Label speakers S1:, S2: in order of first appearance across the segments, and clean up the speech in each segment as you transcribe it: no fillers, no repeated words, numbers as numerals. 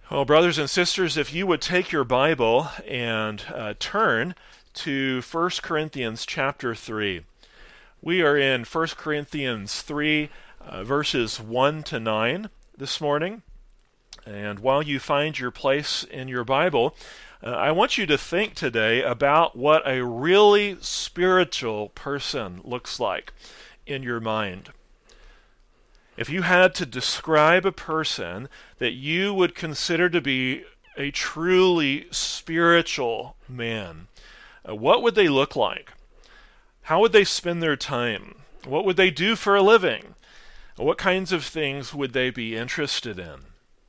S1: Well, brothers and sisters, if you would take your Bible and turn to 1 Corinthians chapter 3. We are in 1 Corinthians 3, verses 1 to 9 this morning. And while you find your place in your Bible, I want you to think today about what a really spiritual person looks like in your mind. If you had to describe a person that you would consider to be a truly spiritual man, what would they look like? How would they spend their time? What would they do for a living? What kinds of things would they be interested in?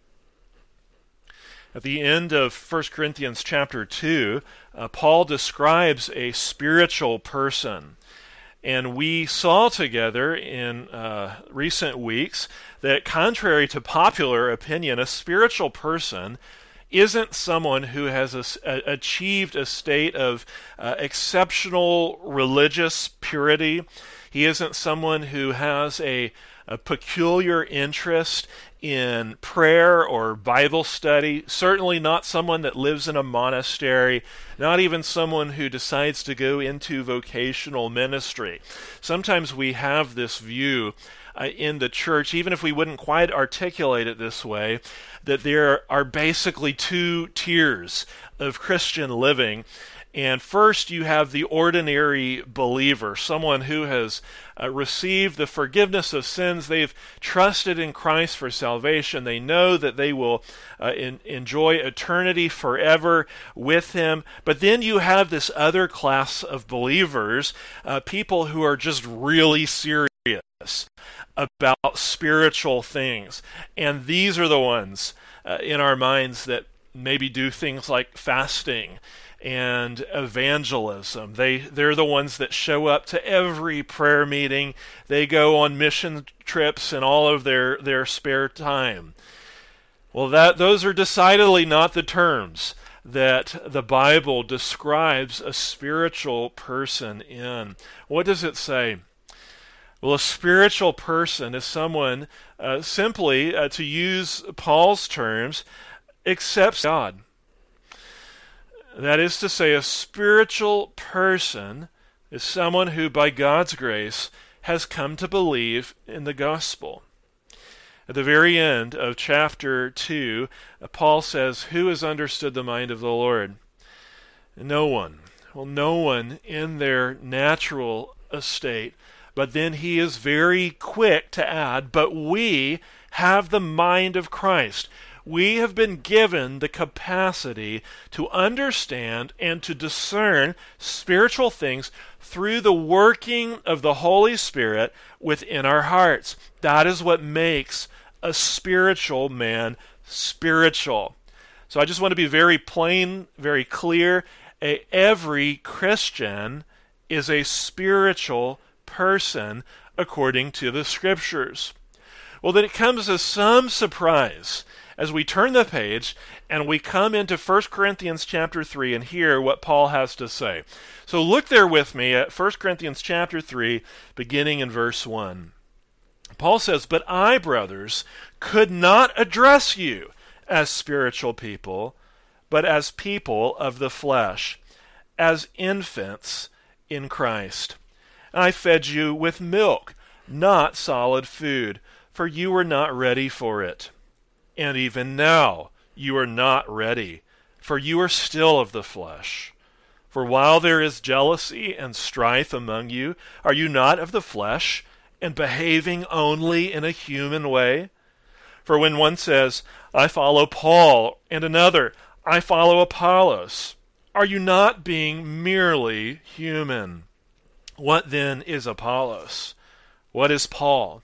S1: At the end of 1 Corinthians chapter 2, Paul describes a spiritual person. And we saw together in recent weeks that contrary to popular opinion, a spiritual person isn't someone who has achieved a state of exceptional religious purity. He isn't someone who has a peculiar interest in prayer or Bible study, certainly not someone that lives in a monastery, not even someone who decides to go into vocational ministry. Sometimes we have this view in the church, even if we wouldn't quite articulate it this way, that there are basically two tiers of Christian living. And first you have the ordinary believer, someone who has received the forgiveness of sins. They've trusted in Christ for salvation. They know that they will enjoy eternity forever with Him. But then you have this other class of believers, people who are just really serious about spiritual things. And these are the ones in our minds that maybe do things like fasting and evangelism. They're the ones that show up to every prayer meeting. They go on mission trips in all of their spare time. Well, those are decidedly not the terms that the Bible describes a spiritual person in. What does it say? Well, a spiritual person is someone, simply, to use Paul's terms, accepts God. That is to say, a spiritual person is someone who, by God's grace, has come to believe in the gospel. At the very end of chapter 2, Paul says, "Who has understood the mind of the Lord?" No one. Well, no one in their natural estate. But then he is very quick to add, "But we have the mind of Christ." We have been given the capacity to understand and to discern spiritual things through the working of the Holy Spirit within our hearts. That is what makes a spiritual man spiritual. So I just want to be very plain, very clear. Every Christian is a spiritual person according to the Scriptures. Well, then it comes as some surprise as we turn the page and we come into 1 Corinthians chapter 3 and hear what Paul has to say. So look there with me at 1 Corinthians chapter 3, beginning in verse 1. Paul says, "But I, brothers, could not address you as spiritual people, but as people of the flesh, as infants in Christ. I fed you with milk, not solid food, for you were not ready for it. And even now you are not ready, for you are still of the flesh. For while there is jealousy and strife among you, are you not of the flesh, and behaving only in a human way? For when one says, 'I follow Paul,' and another, 'I follow Apollos,' are you not being merely human? What then is Apollos? What is Paul?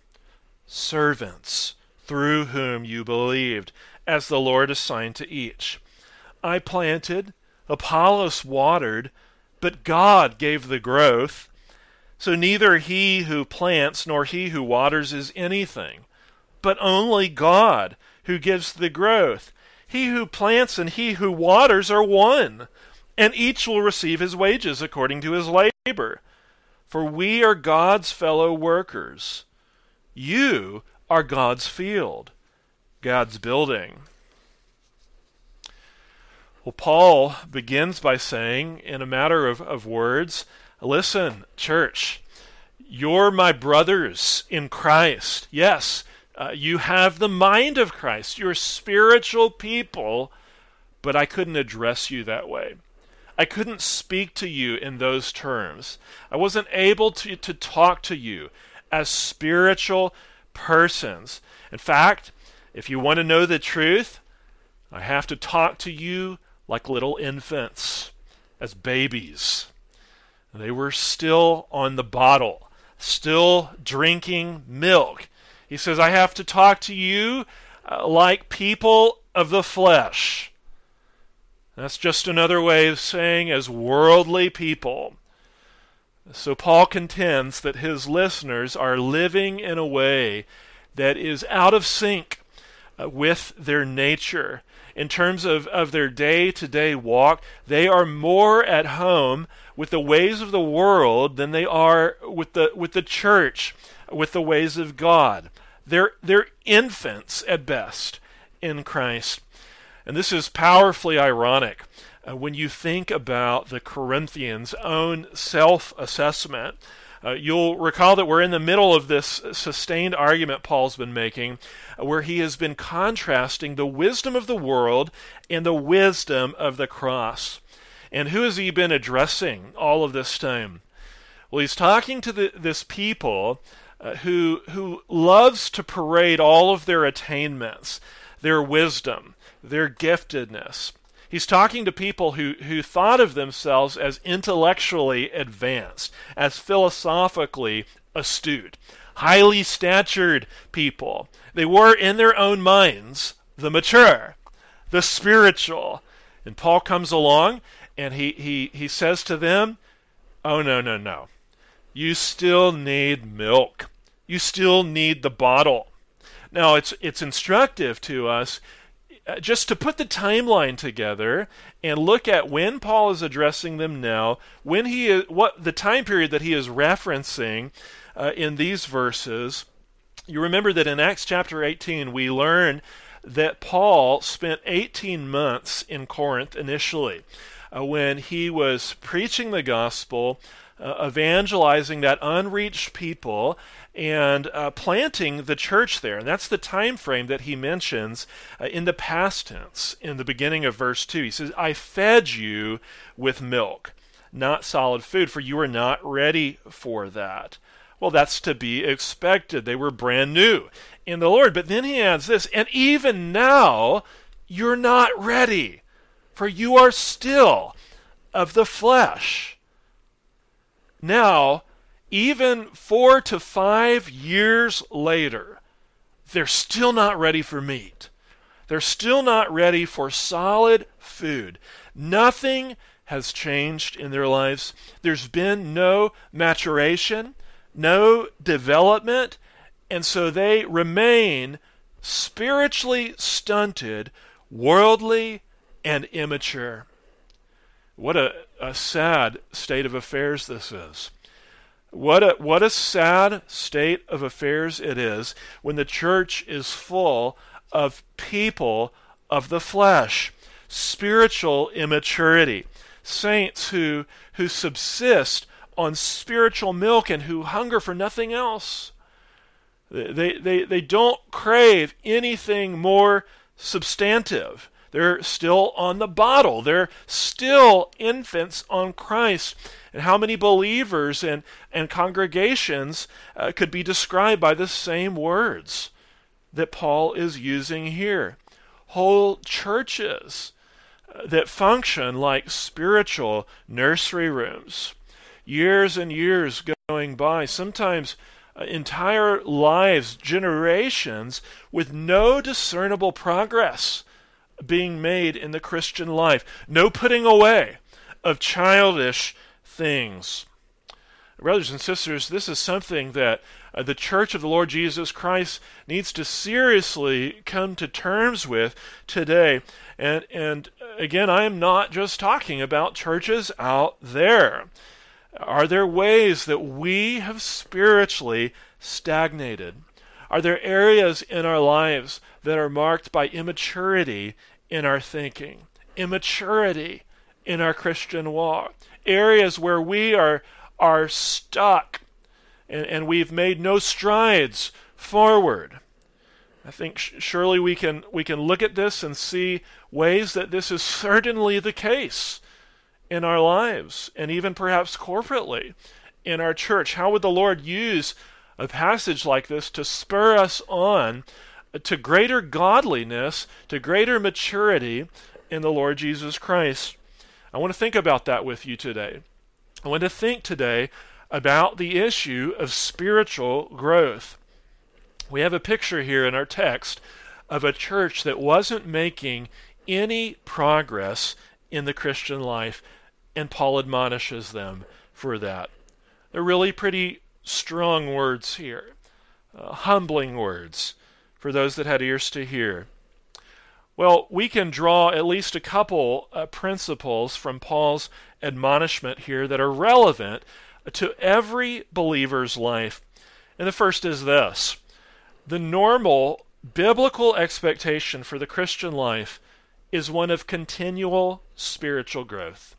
S1: Servants, through whom you believed, as the Lord assigned to each. I planted, Apollos watered, but God gave the growth. So neither he who plants nor he who waters is anything, but only God who gives the growth. He who plants and he who waters are one, and each will receive his wages according to his labor. For we are God's fellow workers. You are God's field, God's building." Well, Paul begins by saying, in a matter of words, listen, church, you're my brothers in Christ. Yes, you have the mind of Christ. You're spiritual people, but I couldn't address you that way. I couldn't speak to you in those terms. I wasn't able to talk to you as spiritual persons. In fact, if you want to know the truth, I have to talk to you like little infants, as babies. They were still on the bottle, still drinking milk. He says, I have to talk to you like people of the flesh. That's just another way of saying as worldly people. So Paul contends that his listeners are living in a way that is out of sync with their nature. In terms of their day-to-day walk, they are more at home with the ways of the world than they are with the church, with the ways of God. They're infants at best in Christ. And this is powerfully ironic when you think about the Corinthians' own self-assessment. You'll recall that we're in the middle of this sustained argument Paul's been making, where he has been contrasting the wisdom of the world and the wisdom of the cross. And who has he been addressing all of this time? Well, he's talking to this people who loves to parade all of their attainments, their wisdom, their giftedness. He's talking to people who thought of themselves as intellectually advanced, as philosophically astute, highly statured people. They were, in their own minds, the mature, the spiritual. And Paul comes along and he says to them, oh, no. You still need milk. You still need the bottle. Now, it's instructive to us just to put the timeline together and look at when Paul is addressing them now, what the time period that he is referencing in these verses. You remember that in Acts chapter 18 we learn that Paul spent 18 months in Corinth initially when he was preaching the gospel, evangelizing that unreached people, and planting the church there. And that's the time frame that he mentions in the past tense in the beginning of verse 2. He says, I fed you with milk, not solid food, for you were not ready for that. Well, that's to be expected. They were brand new in the Lord. But then he adds this, and even now you're not ready, for you are still of the flesh. Now, even 4 to 5 years later, they're still not ready for meat. They're still not ready for solid food. Nothing has changed in their lives. There's been no maturation, no development, and so they remain spiritually stunted, worldly, and immature. What a sad state of affairs this is. What a sad state of affairs it is when the church is full of people of the flesh, spiritual immaturity, saints who subsist on spiritual milk and who hunger for nothing else. They don't crave anything more substantive. They're still on the bottle. They're still infants on Christ. And how many believers and congregations could be described by the same words that Paul is using here? Whole churches that function like spiritual nursery rooms. Years and years going by, sometimes entire lives, generations, with no discernible progress being made in the Christian life. No putting away of childish things. Brothers and sisters, this is something that the Church of the Lord Jesus Christ needs to seriously come to terms with today. And again, I am not just talking about churches out there. Are there ways that we have spiritually stagnated? Are there areas in our lives that are marked by immaturity in our thinking, immaturity in our Christian walk, areas where we are stuck and we've made no strides forward. I think surely we can look at this and see ways that this is certainly the case in our lives, and even perhaps corporately in our church. How would the Lord use a passage like this to spur us on to greater godliness, to greater maturity in the Lord Jesus Christ? I want to think about that with you today. I want to think today about the issue of spiritual growth. We have a picture here in our text of a church that wasn't making any progress in the Christian life, and Paul admonishes them for that. They're really pretty strong words here, humbling words for those that had ears to hear. Well, we can draw at least a couple principles from Paul's admonishment here that are relevant to every believer's life. And the first is this: the normal biblical expectation for the Christian life is one of continual spiritual growth.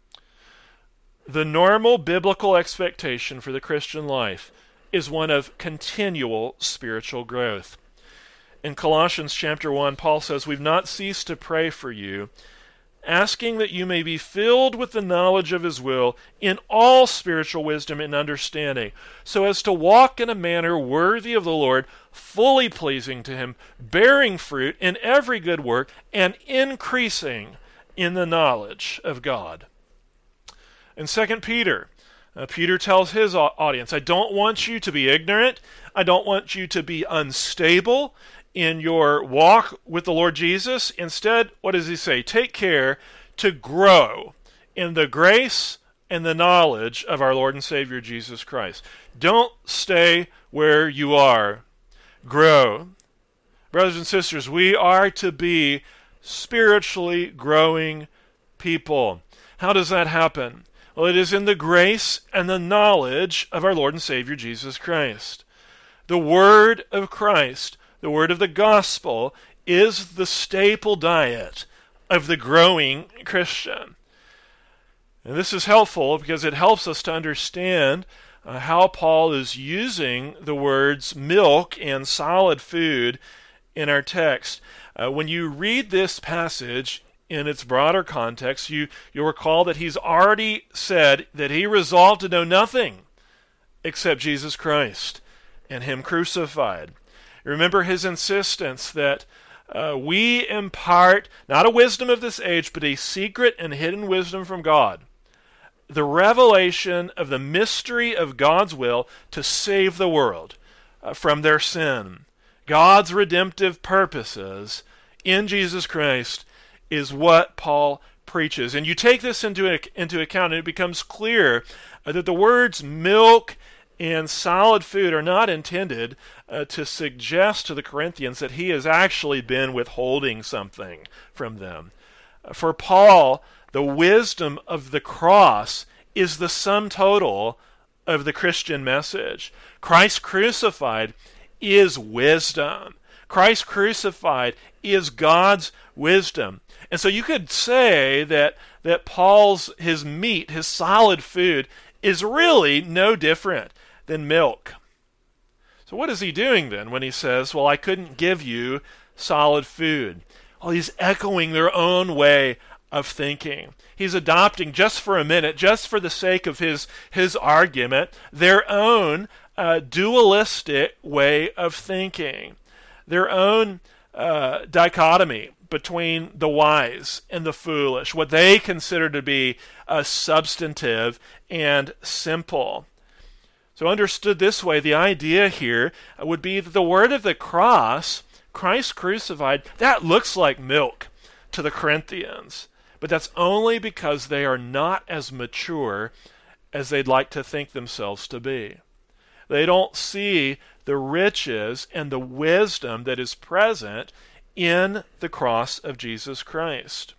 S1: The normal biblical expectation for the Christian life is one of continual spiritual growth. In Colossians chapter 1, Paul says, "We've not ceased to pray for you, asking that you may be filled with the knowledge of his will in all spiritual wisdom and understanding, so as to walk in a manner worthy of the Lord, fully pleasing to him, bearing fruit in every good work, and increasing in the knowledge of God." In 2 Peter, Peter tells his audience, "I don't want you to be ignorant. I don't want you to be unstable in your walk with the Lord Jesus. Instead, what does he say? Take care to grow in the grace and the knowledge of our Lord and Savior Jesus Christ." Don't stay where you are. Grow. Brothers and sisters, we are to be spiritually growing people. How does that happen? Well, it is in the grace and the knowledge of our Lord and Savior Jesus Christ. The Word of Christ, the Word of the Gospel, is the staple diet of the growing Christian. And this is helpful because it helps us to understand how Paul is using the words milk and solid food in our text. When you read this passage in its broader context, you'll recall that he's already said that he resolved to know nothing except Jesus Christ and him crucified. Remember his insistence that we impart not a wisdom of this age, but a secret and hidden wisdom from God. The revelation of the mystery of God's will to save the world from their sin. God's redemptive purposes in Jesus Christ is what Paul preaches. And you take this into account, and it becomes clear that the words milk and solid food are not intended to suggest to the Corinthians that he has actually been withholding something from them. For Paul, the wisdom of the cross is the sum total of the Christian message. Christ crucified is wisdom. Christ crucified is God's wisdom. And so you could say that Paul's, his meat, his solid food, is really no different than milk. So what is he doing then when he says, well, I couldn't give you solid food? Well, he's echoing their own way of thinking. He's adopting, just for a minute, just for the sake of his argument, their own dualistic way of thinking, their own dichotomy between the wise and the foolish, what they consider to be substantive and simple. So understood this way, the idea here would be that the word of the cross, Christ crucified, that looks like milk to the Corinthians. But that's only because they are not as mature as they'd like to think themselves to be. They don't see the riches and the wisdom that is present in the cross of Jesus Christ.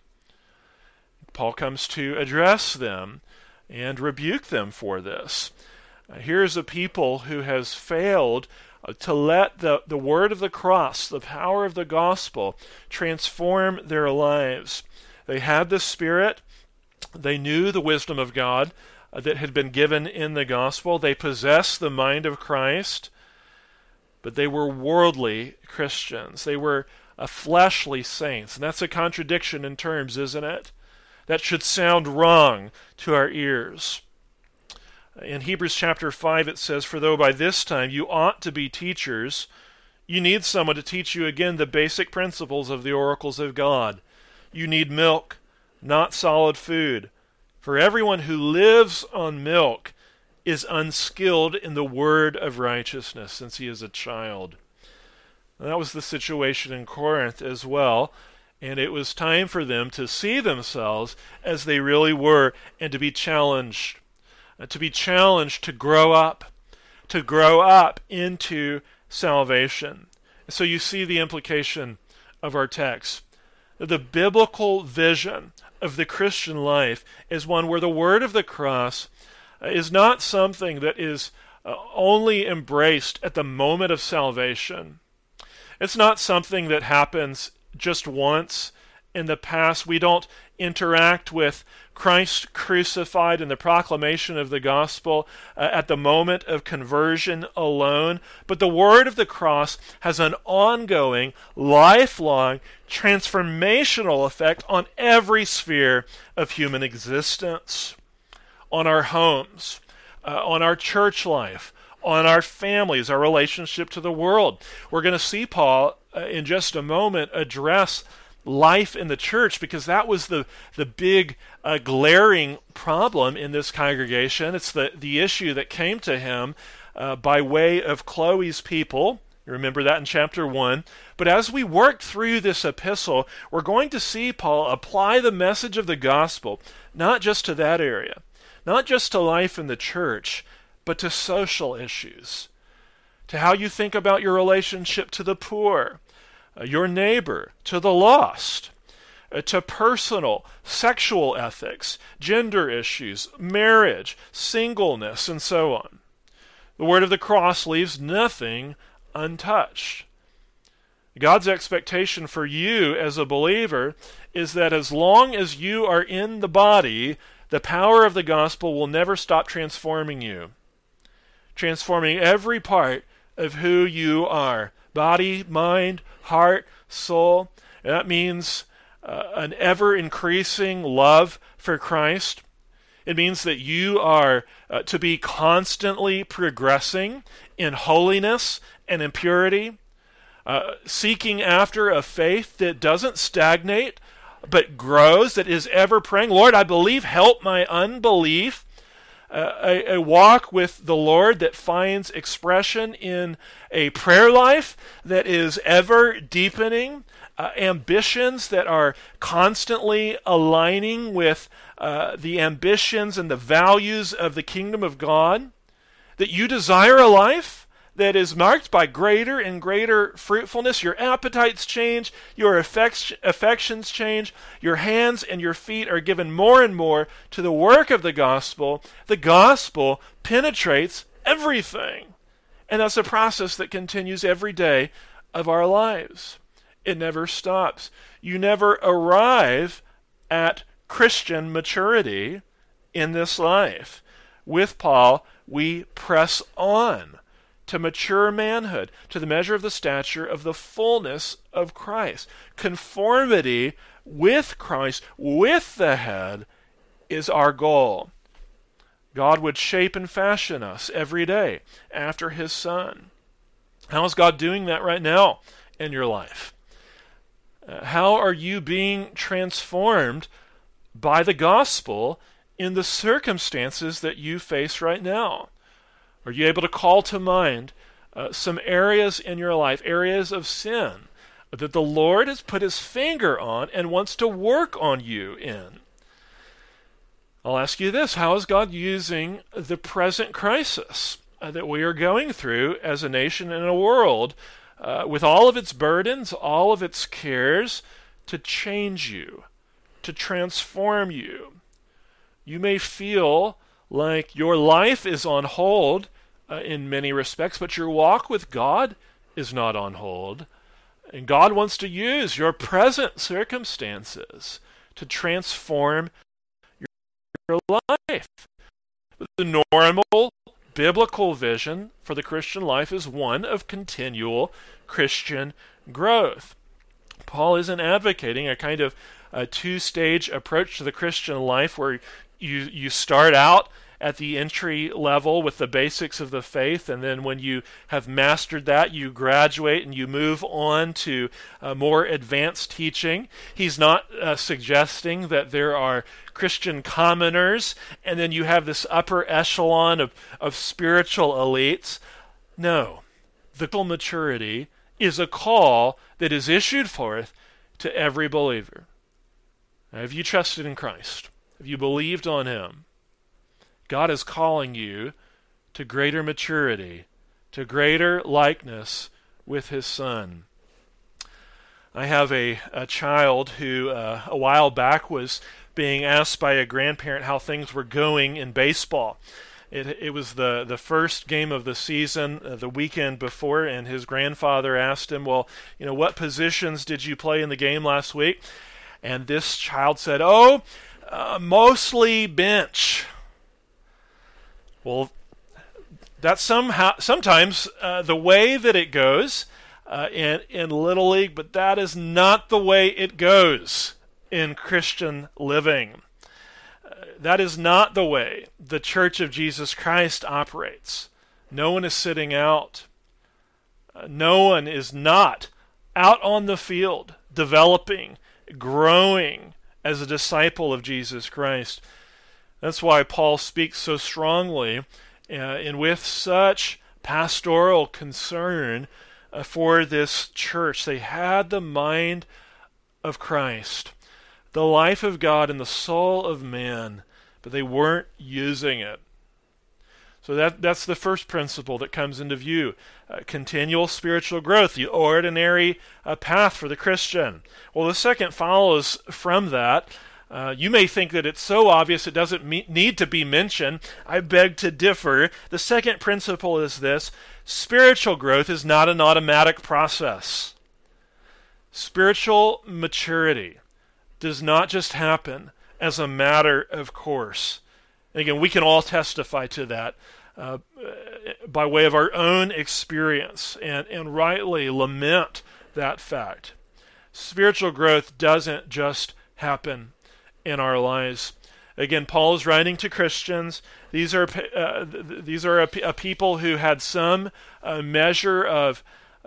S1: Paul comes to address them and rebuke them for this. Here's a people who has failed to let the word of the cross, the power of the gospel, transform their lives. They had the Spirit. They knew the wisdom of God that had been given in the gospel. They possessed the mind of Christ, but they were worldly Christians. They were fleshly saints. And that's a contradiction in terms, isn't it? That should sound wrong to our ears. In Hebrews chapter 5 it says, "For though by this time you ought to be teachers, you need someone to teach you again the basic principles of the oracles of God. You need milk, not solid food. For everyone who lives on milk is unskilled in the word of righteousness, since he is a child." And that was the situation in Corinth as well, and it was time for them to see themselves as they really were and to be challenged to grow up into salvation. So you see the implication of our text. The biblical vision of the Christian life is one where the word of the cross is not something that is only embraced at the moment of salvation. It's not something that happens just once in the past. We don't interact with Christ crucified and the proclamation of the gospel at the moment of conversion alone. But the word of the cross has an ongoing, lifelong, transformational effect on every sphere of human existence. On our homes, on our church life, on our families, our relationship to the world. We're going to see Paul in just a moment address life in the church, because that was the big glaring problem in this congregation. It's the issue that came to him by way of Chloe's people. You remember that in chapter 1. But as we work through this epistle, we're going to see Paul apply the message of the gospel, not just to that area, not just to life in the church, but to social issues, to how you think about your relationship to the poor, your neighbor, to the lost, to personal, sexual ethics, gender issues, marriage, singleness, and so on. The word of the cross leaves nothing untouched. God's expectation for you as a believer is that as long as you are in the body, the power of the gospel will never stop transforming you, transforming every part of who you are. Body, mind, heart, soul. And that means an ever-increasing love for Christ. It means that you are to be constantly progressing in holiness and in purity, seeking after a faith that doesn't stagnate, but grows, that is ever praying, "Lord, I believe, help my unbelief." A walk with the Lord that finds expression in a prayer life that is ever deepening, ambitions that are constantly aligning with the ambitions and the values of the kingdom of God, that you desire a life that is marked by greater and greater fruitfulness. Your appetites change, your affections change, your hands and your feet are given more and more to the work of the gospel. The gospel penetrates everything. And that's a process that continues every day of our lives. It never stops. You never arrive at Christian maturity in this life. With Paul, we press on to mature manhood, to the measure of the stature of the fullness of Christ. Conformity with Christ, with the head, is our goal. God would shape and fashion us every day after his Son. How is God doing that right now in your life? How are you being transformed by the gospel in the circumstances that you face right now? Are you able to call to mind some areas in your life, areas of sin that the Lord has put his finger on and wants to work on you in? I'll ask you this: how is God using the present crisis that we are going through as a nation and a world, with all of its burdens, all of its cares, to change you, to transform you? You may feel like your life is on hold in many respects, but your walk with God is not on hold. And God wants to use your present circumstances to transform your life. The normal biblical vision for the Christian life is one of continual Christian growth. Paul isn't advocating a kind of a two-stage approach to the Christian life where you start out at the entry level with the basics of the faith, and then when you have mastered that, you graduate and you move on to more advanced teaching. He's not suggesting that there are Christian commoners, and then you have this upper echelon of spiritual elites. No. The spiritual maturity is a call that is issued forth to every believer. Now, have you trusted in Christ? Have you believed on Him? God is calling you to greater maturity, to greater likeness with His Son. I have a child who a while back was being asked by a grandparent how things were going in baseball. It was the first game of the season, the weekend before, and his grandfather asked him, well, what positions did you play in the game last week? And this child said, mostly bench. Well, that's sometimes the way that it goes in Little League, but that is not the way it goes in Christian living. That is not the way the Church of Jesus Christ operates. No one is sitting out. No one is not out on the field, developing, growing as a disciple of Jesus Christ. That's why Paul speaks so strongly and with such pastoral concern for this church. They had the mind of Christ, the life of God in the soul of man, but they weren't using it. So that's the first principle that comes into view. Continual spiritual growth, the ordinary path for the Christian. Well, the second follows from that. You may think that it's so obvious it doesn't need to be mentioned. I beg to differ. The second principle is this: spiritual growth is not an automatic process. Spiritual maturity does not just happen as a matter of course. And again, we can all testify to that by way of our own experience and rightly lament that fact. Spiritual growth doesn't just happen in our lives. Again, Paul is writing to Christians. These are a people who had some measure of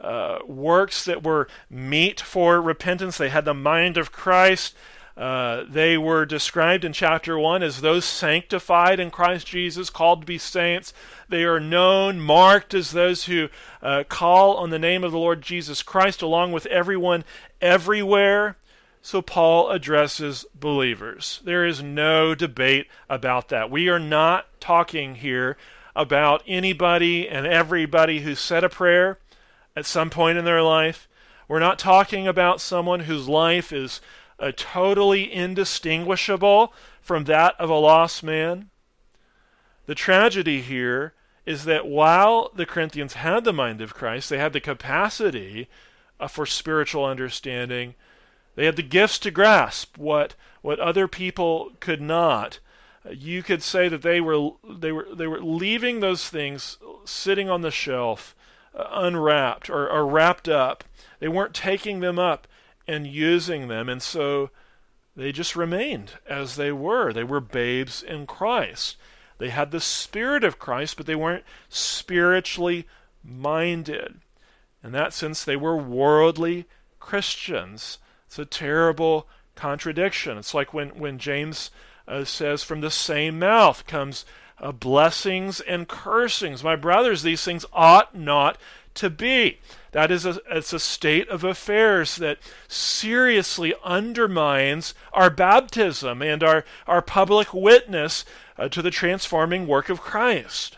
S1: works that were meet for repentance. They had the mind of Christ. They were described in chapter 1 as those sanctified in Christ Jesus, called to be saints. They are known, marked as those who call on the name of the Lord Jesus Christ, along with everyone everywhere. So Paul addresses believers. There is no debate about that. We are not talking here about anybody and everybody who said a prayer at some point in their life. We're not talking about someone whose life is totally indistinguishable from that of a lost man. The tragedy here is that while the Corinthians had the mind of Christ, they had the capacity for spiritual understanding. They had the gifts to grasp what other people could not. You could say that they were leaving those things sitting on the shelf, unwrapped or wrapped up. They weren't taking them up and using them, and so they just remained as they were. They were babes in Christ. They had the Spirit of Christ, but they weren't spiritually minded. In that sense, they were worldly Christians. It's a terrible contradiction. It's like when James says, from the same mouth comes blessings and cursings. My brothers, these things ought not to be. That is it's a state of affairs that seriously undermines our baptism and our public witness to the transforming work of Christ.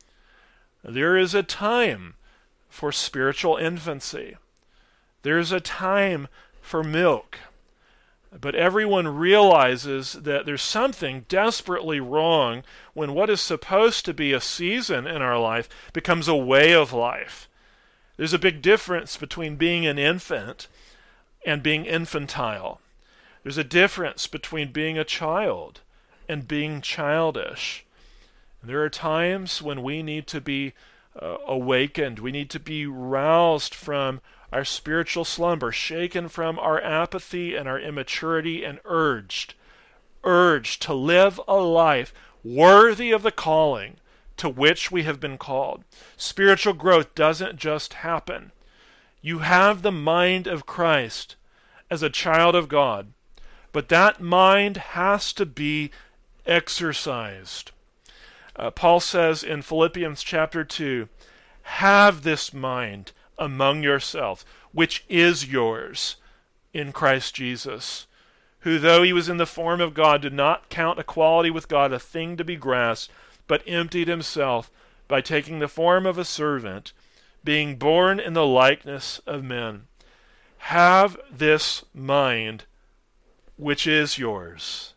S1: There is a time for spiritual infancy. There is a time for milk. But everyone realizes that there's something desperately wrong when what is supposed to be a season in our life becomes a way of life. There's a big difference between being an infant and being infantile. There's a difference between being a child and being childish. There are times when we need to be awakened. We need to be roused from our spiritual slumber, shaken from our apathy and our immaturity, and urged to live a life worthy of the calling to which we have been called. Spiritual growth doesn't just happen. You have the mind of Christ as a child of God, but that mind has to be exercised. Paul says in Philippians chapter 2, have this mind among yourselves, which is yours in Christ Jesus, who though he was in the form of God, did not count equality with God a thing to be grasped, but emptied himself by taking the form of a servant, being born in the likeness of men. Have this mind which is yours.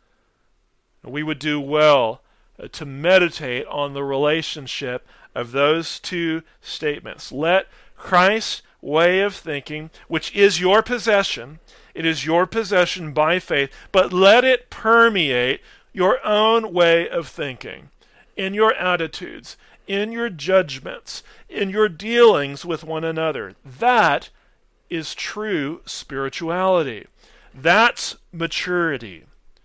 S1: We would do well to meditate on the relationship of those two statements. Let Christ's way of thinking, which is your possession, it is your possession by faith, but let it permeate your own way of thinking, in your attitudes, in your judgments, in your dealings with one another. That is true spirituality. That's maturity.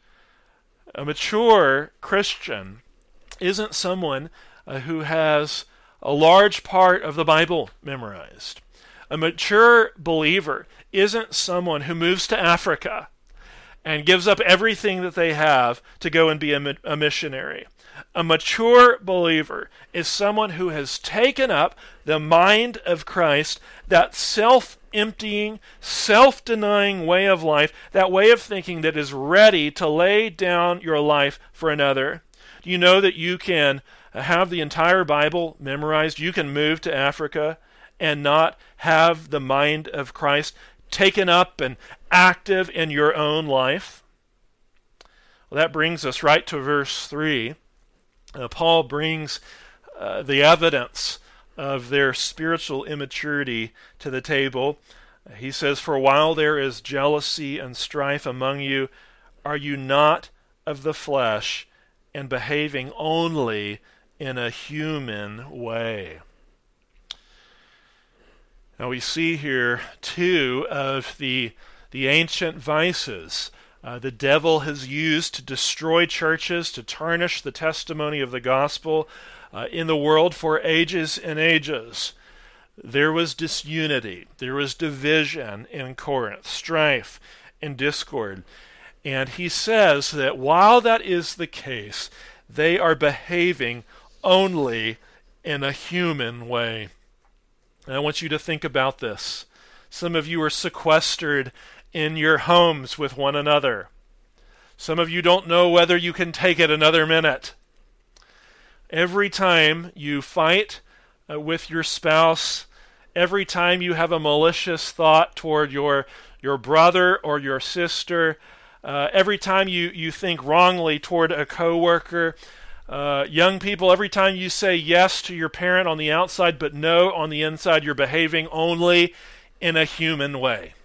S1: A mature Christian isn't someone who has a large part of the Bible memorized. A mature believer isn't someone who moves to Africa and gives up everything that they have to go and be a missionary. A mature believer is someone who has taken up the mind of Christ, that self-emptying, self-denying way of life, that way of thinking that is ready to lay down your life for another. Do you know that you can have the entire Bible memorized? You can move to Africa and not have the mind of Christ taken up and active in your own life? Well, that brings us right to verse 3. Paul brings the evidence of their spiritual immaturity to the table. He says, "For while there is jealousy and strife among you, are you not of the flesh and behaving only in a human way?" Now we see here two of the ancient vices the devil has used to destroy churches, to tarnish the testimony of the gospel in the world for ages and ages. There was disunity, there was division in Corinth, strife and discord. And he says that while that is the case, they are behaving only in a human way. And I want you to think about this. Some of you are sequestered in your homes with one another. Some of you don't know whether you can take it another minute. Every time you fight with your spouse, every time you have a malicious thought toward your brother or your sister, every time you think wrongly toward a coworker, young people, every time you say yes to your parent on the outside but no on the inside, you're behaving only in a human way.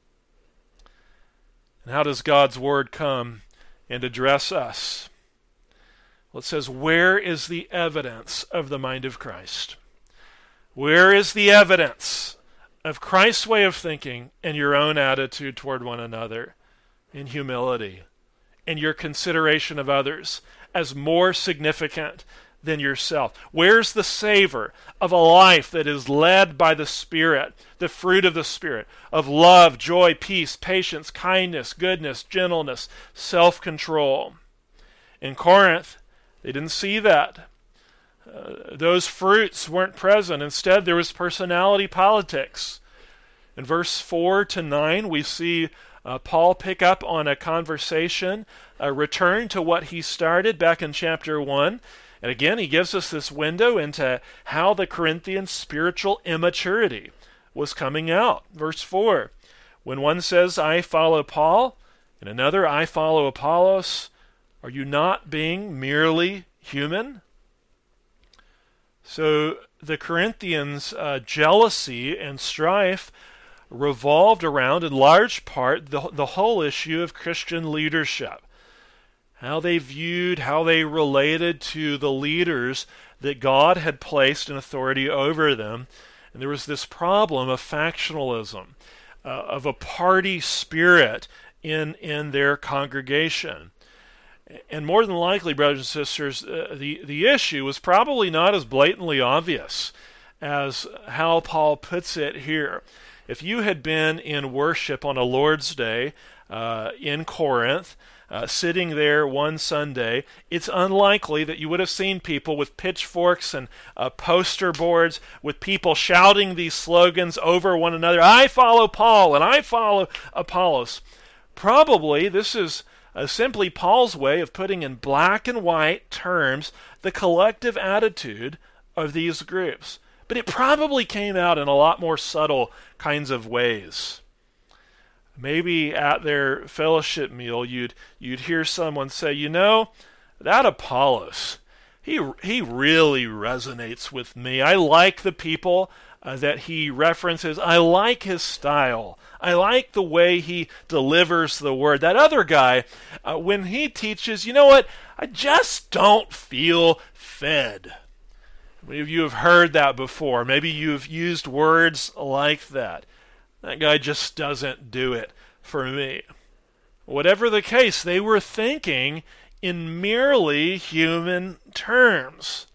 S1: And how does God's word come and address us? Well, it says, where is the evidence of the mind of Christ? Where is the evidence of Christ's way of thinking and your own attitude toward one another? In humility, in your consideration of others as more significant than yourself. Where's the savor of a life that is led by the Spirit, the fruit of the Spirit, of love, joy, peace, patience, kindness, goodness, gentleness, self-control? In Corinth, they didn't see that. Those fruits weren't present. Instead, there was personality politics. In verse 4 to 9, we see Paul pick up on a conversation, return to what he started back in chapter 1. And again, he gives us this window into how the Corinthian spiritual immaturity was coming out. Verse 4, when one says, I follow Paul, and another, I follow Apollos, are you not being merely human? So the Corinthians' jealousy and strife revolved around, in large part, the whole issue of Christian leadership. How they viewed, how they related to the leaders that God had placed in authority over them. And there was this problem of factionalism, of a party spirit in their congregation. And more than likely, brothers and sisters, the issue was probably not as blatantly obvious as how Paul puts it here. If you had been in worship on a Lord's Day in Corinth, sitting there one Sunday, it's unlikely that you would have seen people with pitchforks and poster boards with people shouting these slogans over one another. I follow Paul and I follow Apollos. Probably this is simply Paul's way of putting in black and white terms the collective attitude of these groups. But it probably came out in a lot more subtle kinds of ways. Maybe at their fellowship meal, you'd hear someone say, you know, that Apollos, he really resonates with me. I like the people that he references. I like his style. I like the way he delivers the word. That other guy, when he teaches, you know what? I just don't feel fed. Many of you have heard that before. Maybe you've used words like that. That guy just doesn't do it for me. Whatever the case, they were thinking in merely human terms.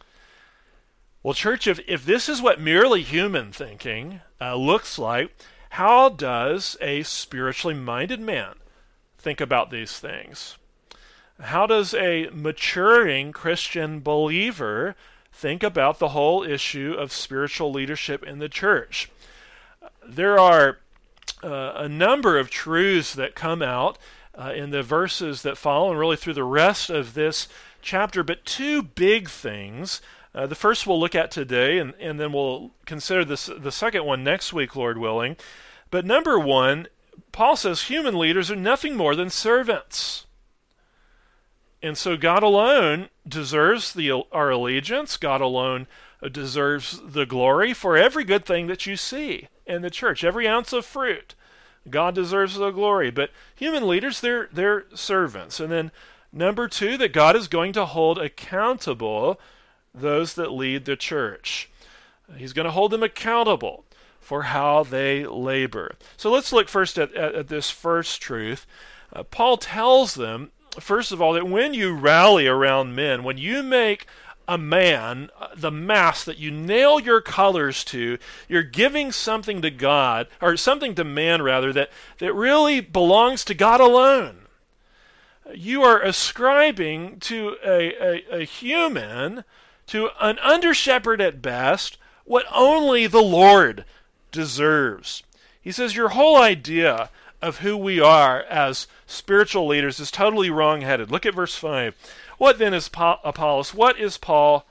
S1: Well, church, if this is what merely human thinking looks like, how does a spiritually minded man think about these things? How does a maturing Christian believer think about the whole issue of spiritual leadership in the church? There are a number of truths that come out in the verses that follow and really through the rest of this chapter, but two big things. The first we'll look at today, and then we'll consider the second one next week, Lord willing. But number one, Paul says human leaders are nothing more than servants. And so God alone deserves our allegiance. God alone deserves the glory for every good thing that you see in the church, every ounce of fruit. God deserves the glory. But human leaders, they're servants. And then number two, that God is going to hold accountable those that lead the church. He's going to hold them accountable for how they labor. So let's look first at this first truth. Paul tells them, first of all, that when you rally around men, when you make a man the mast that you nail your colors to, you're giving something to God, or something to man rather, that really belongs to God alone. You are ascribing to a human, to an under-shepherd at best, what only the Lord deserves. He says your whole idea of who we are as spiritual leaders is totally wrong-headed. Look at verse 5. What then is Apollos? What is Paul?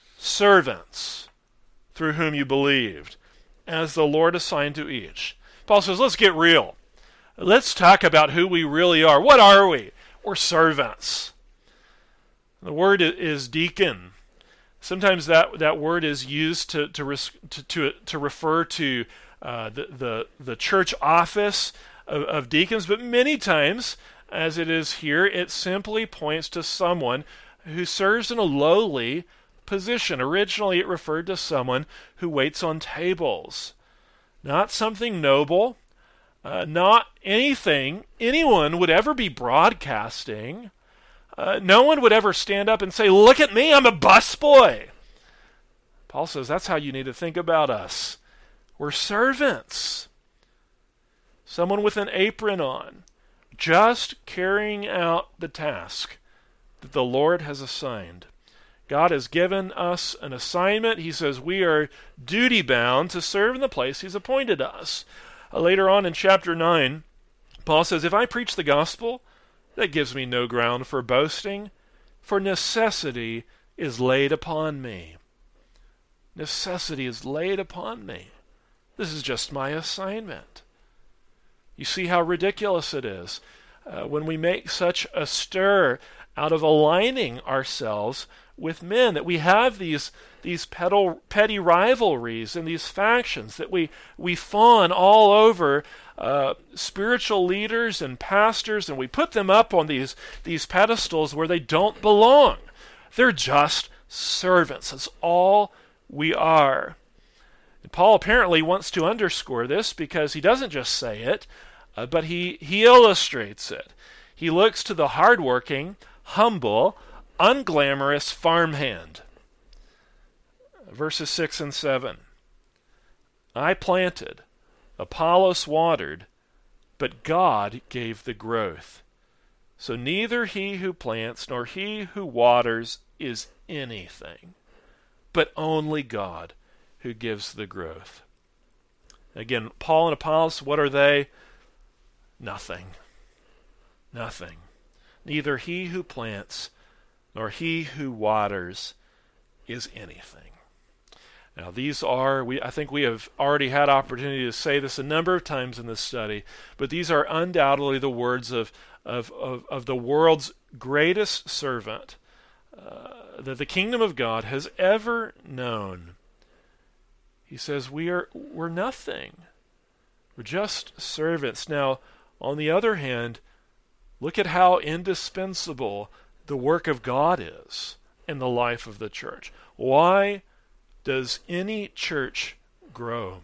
S1: Servants through whom you believed, as the Lord assigned to each. Paul says, let's get real. Let's talk about who we really are. What are we? We're servants. The word is deacon. Sometimes that word is used to refer to the church office of deacons, but many times, as it is here, it simply points to someone who serves in a lowly position. Originally, it referred to someone who waits on tables. Not something noble, not anything anyone would ever be broadcasting. No one would ever stand up and say, look at me, I'm a busboy. Paul says that's how you need to think about us. We're servants. Someone with an apron on, just carrying out the task that the Lord has assigned. God has given us an assignment. He says we are duty-bound to serve in the place He's appointed us. Later on in chapter 9, Paul says, if I preach the gospel, that gives me no ground for boasting, for necessity is laid upon me. Necessity is laid upon me. This is just my assignment. You see how ridiculous it is when we make such a stir out of aligning ourselves with men, that we have these petty rivalries and these factions, that we fawn all over spiritual leaders and pastors, and we put them up on these pedestals where they don't belong. They're just servants. That's all we are. And Paul apparently wants to underscore this because he doesn't just say it, but he illustrates it. He looks to the hardworking, humble, unglamorous farmhand. Verses 6 and 7. I planted, Apollos watered, but God gave the growth. So neither he who plants nor he who waters is anything, but only God who gives the growth. Again, Paul and Apollos, what are they? Nothing. Nothing. Neither he who plants nor he who waters is anything. Now these are, I think we have already had opportunity to say this a number of times in this study, but these are undoubtedly the words of the world's greatest servant that the kingdom of God has ever known. He says we're nothing. We're just servants. Now, on the other hand, look at how indispensable the work of God is in the life of the church. Why does any church grow?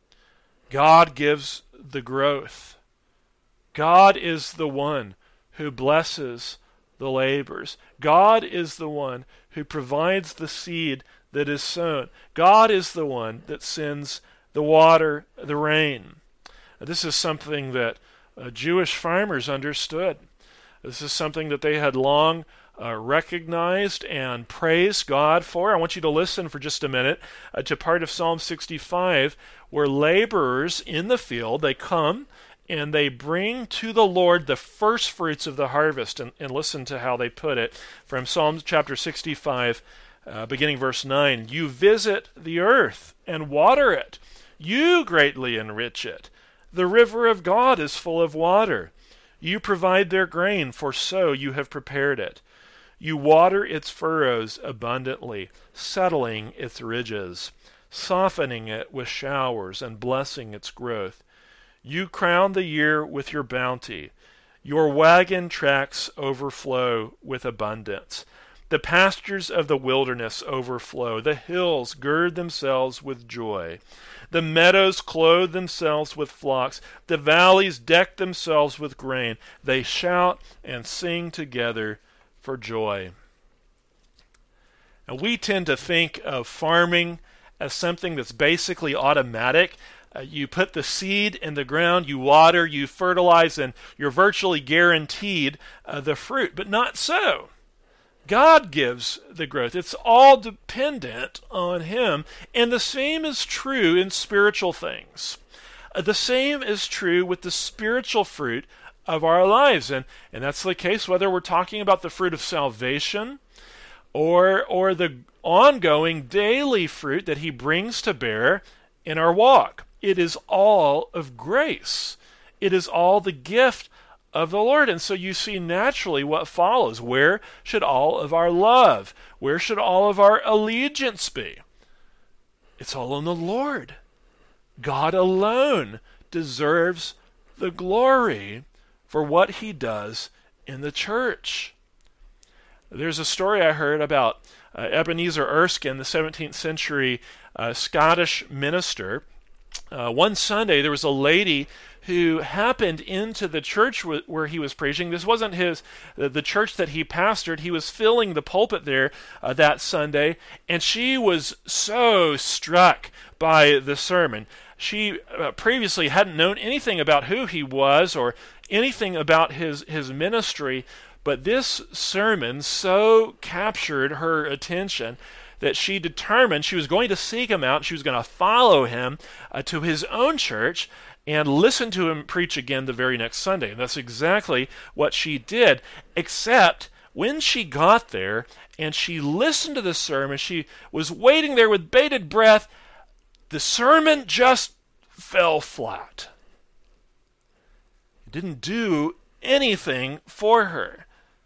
S1: God gives the growth. God is the one who blesses the labors. God is the one who provides the seed that is sown. God is the one that sends the water, the rain. This is something that Jewish farmers understood. This is something that they had long recognized and praised God for. I want you to listen for just a minute to part of Psalm 65 where laborers in the field, they come and they bring to the Lord the first fruits of the harvest. And listen to how they put it from Psalm chapter 65, beginning verse 9. You visit the earth and water it. You greatly enrich it. The river of God is full of water. You provide their grain, for so you have prepared it. You water its furrows abundantly, settling its ridges, softening it with showers and blessing its growth. You crown the year with your bounty. Your wagon tracks overflow with abundance. The pastures of the wilderness overflow. The hills gird themselves with joy. The meadows clothe themselves with flocks. The valleys deck themselves with grain. They shout and sing together for joy. Now, we tend to think of farming as something that's basically automatic. You put the seed in the ground, you water, you fertilize, and you're virtually guaranteed the fruit. But not so. God gives the growth. It's all dependent on Him. And the same is true in spiritual things. The same is true with the spiritual fruit of our lives. And that's the case whether we're talking about the fruit of salvation or the ongoing daily fruit that He brings to bear in our walk. It is all of grace. It is all the gift of the Lord. And so you see naturally what follows. Where should all of our love, where should all of our allegiance be? It's all in the Lord. God alone deserves the glory for what He does in the church. There's a story I heard about Ebenezer Erskine, the 17th century Scottish minister. One Sunday there was a lady who happened into the church where he was preaching. This wasn't the church that he pastored. He was filling the pulpit there that Sunday, and she was so struck by the sermon. She previously hadn't known anything about who he was or anything about his ministry, but this sermon so captured her attention that she determined she was going to seek him out. She was going to follow him to his own church and listen to him preach again the very next Sunday. And that's exactly what she did, except when she got there and she listened to the sermon, she was waiting there with bated breath, the sermon just fell flat. It didn't do anything for her.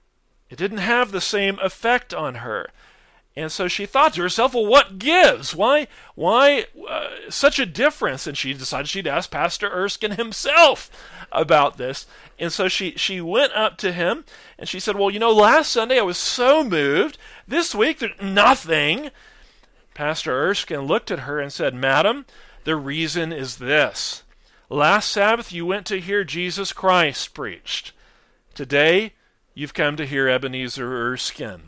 S1: It didn't have the same effect on her. And so she thought to herself, well, what gives? Why such a difference? And she decided she'd ask Pastor Erskine himself about this. And so she went up to him and she said, well, last Sunday I was so moved. This week there's nothing. Pastor Erskine looked at her and said, Madam, the reason is this. Last Sabbath you went to hear Jesus Christ preached. Today you've come to hear Ebenezer Erskine.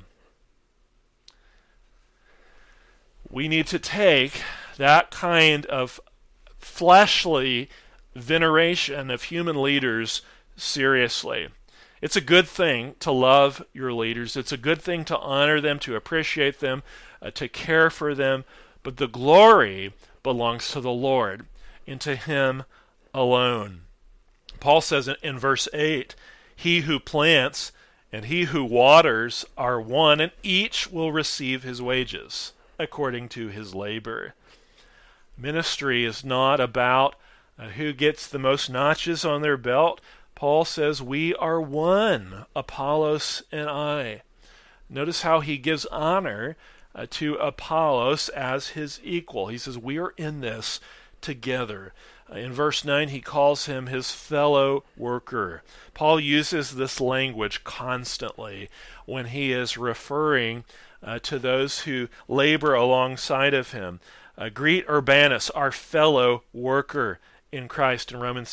S1: We need to take that kind of fleshly veneration of human leaders seriously. It's a good thing to love your leaders. It's a good thing to honor them, to appreciate them, to care for them. But the glory belongs to the Lord and to Him alone. Paul says in verse 8, He who plants and he who waters are one, and each will receive his wages according to his labor. Ministry is not about who gets the most notches on their belt. Paul says we are one, Apollos and I. Notice how he gives honor to Apollos as his equal. He says we are in this together. In verse 9, he calls him his fellow worker. Paul uses this language constantly when he is referring to those who labor alongside of him. Greet Urbanus, our fellow worker in Christ, in Romans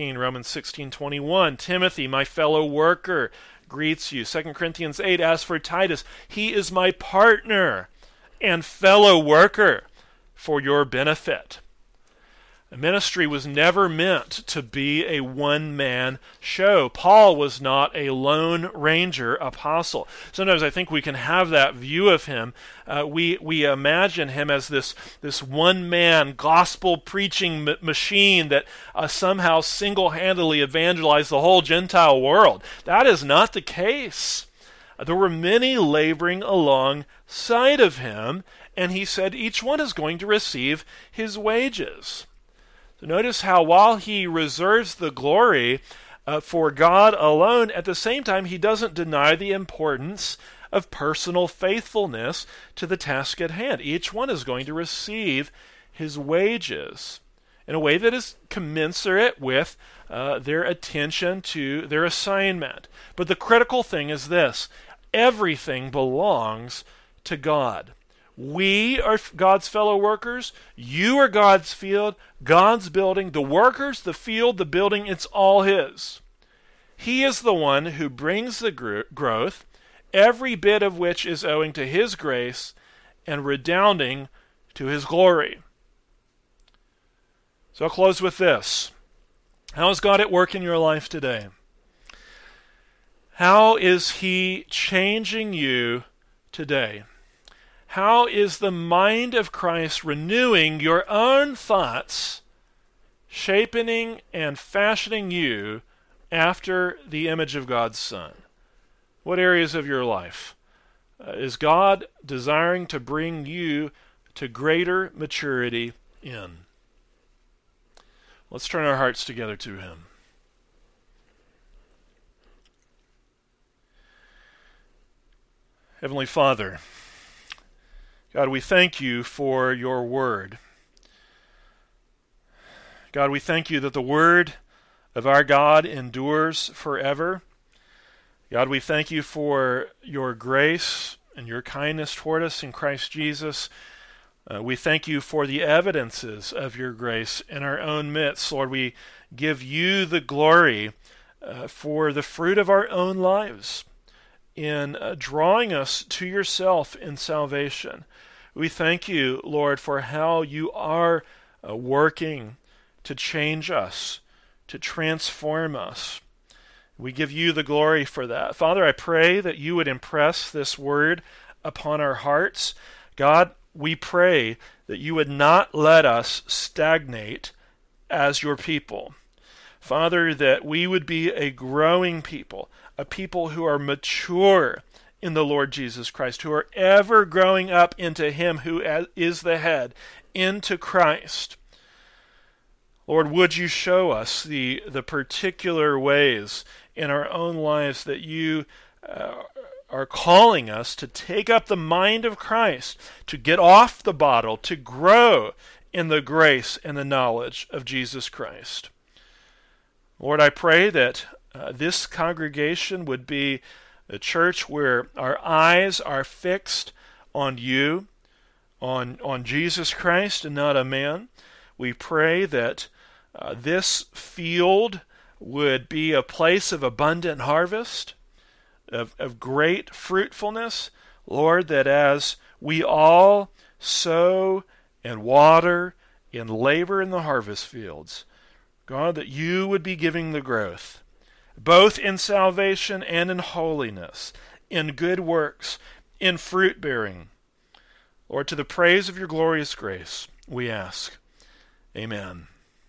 S1: 16:21. Timothy, my fellow worker, greets you. 2 Corinthians 8, as for Titus, he is my partner and fellow worker for your benefit. Ministry was never meant to be a one-man show. Paul was not a lone ranger apostle. Sometimes I think we can have that view of him. We imagine him as this one-man gospel-preaching machine that somehow single-handedly evangelized the whole Gentile world. That is not the case. There were many laboring alongside of him, and he said each one is going to receive his wages. So notice how while he reserves the glory for God alone, at the same time he doesn't deny the importance of personal faithfulness to the task at hand. Each one is going to receive his wages in a way that is commensurate with their attention to their assignment. But the critical thing is this: everything belongs to God. We are God's fellow workers. You are God's field, God's building. The workers, the field, the building, it's all His. He is the one who brings the growth, every bit of which is owing to His grace and redounding to His glory. So I'll close with this. How is God at work in your life today? How is He changing you today? How is the mind of Christ renewing your own thoughts, shaping and fashioning you after the image of God's Son? What areas of your life is God desiring to bring you to greater maturity in? Let's turn our hearts together to Him. Heavenly Father, God, we thank you for your word. God, we thank you that the word of our God endures forever. God, we thank you for your grace and your kindness toward us in Christ Jesus. We thank you for the evidences of your grace in our own midst. Lord, we give you the glory for the fruit of our own lives in drawing us to yourself in salvation. We thank you, Lord, for how you are working to change us, to transform us. We give you the glory for that. Father, I pray that you would impress this word upon our hearts. God, we pray that you would not let us stagnate as your people. Father, that we would be a growing people, a people who are mature in the Lord Jesus Christ, who are ever growing up into Him who is the head, into Christ. Lord, would you show us the particular ways in our own lives that you are calling us to take up the mind of Christ, to get off the bottle, to grow in the grace and the knowledge of Jesus Christ. Lord, I pray that this congregation would be a church where our eyes are fixed on you, on Jesus Christ and not a man. We pray that this field would be a place of abundant harvest, of great fruitfulness. Lord, that as we all sow and water and labor in the harvest fields, God, that you would be giving the growth, both in salvation and in holiness, in good works, in fruit bearing. Lord, to the praise of your glorious grace, we ask. Amen.